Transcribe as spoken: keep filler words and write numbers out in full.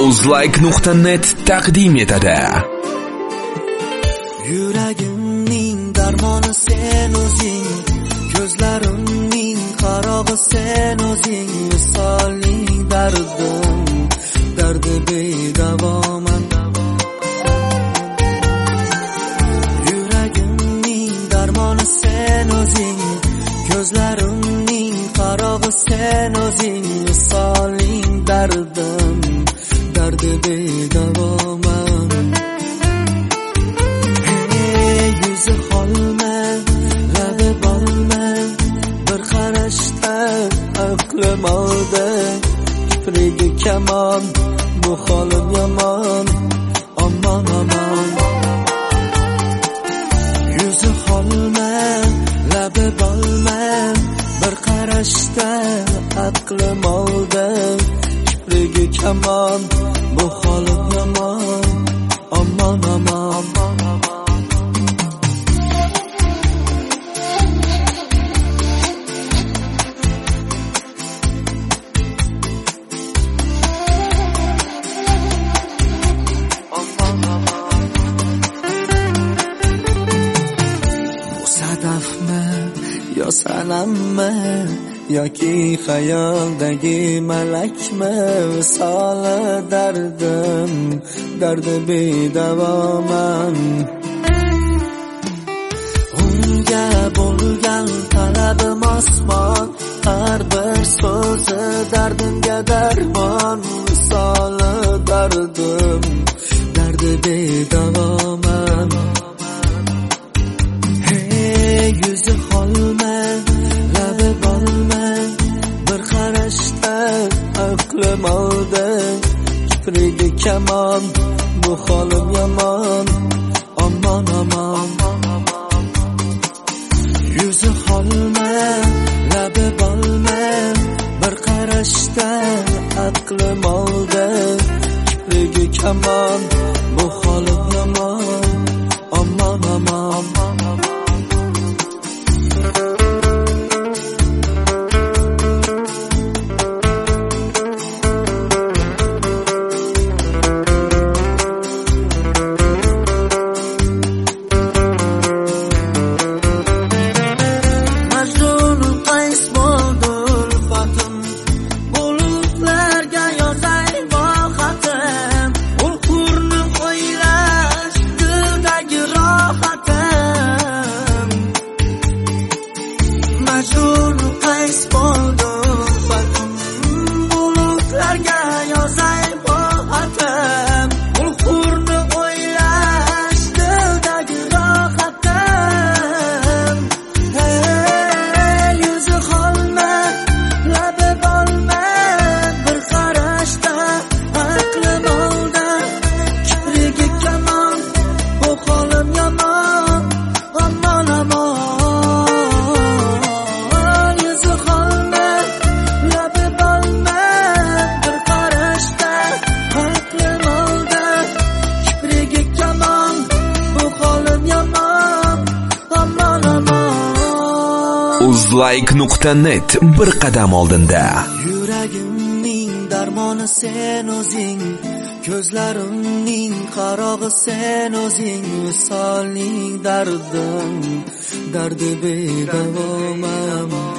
uzlike nuqta net taqdim etadi. Yuragimning darmoni sen o'zing, ko'zlarimning qarog'i sen o'zing, visoling dardim, dardi bedavoman. Yuragimning darmoni sen o'zing, ko'zlarimning qarog'i sen o'zing, visoling dardim, dardi bedavoman. Hey, yuzi holma, labi bolma, bir qarashda aqlim oldi, kiprigi kamon, bu holim yomon, aman aman. Yuzi holma, labi bolma, bir qarashda aqlim oldi, kiprigi kamon, bu holim yomon, aman aman. Sadafmi yo sanammi yoki xayoldagi malakmi, visoli dardim, dardi bedavoman. Unga bo'lgan talabim osmon, har bir so'zi dardimga darmon, visoli dardim, dardi bedavoman. Yuzi holma, labi bolma, bir qarashda aqlim oldi, kiprigi kamon, bu holim yomon, aman aman. Yuzi holma, labi bolma, bir qarashda aqlim oldi, kiprigi kamon, bu holim yomon, aman aman. uzlike nuqta net bir qadam oldinda. Yuragimning darmoni sen o'zing, ko'zlarimning qarog'i sen o'zing, visoling dardim, dardi bedavoman.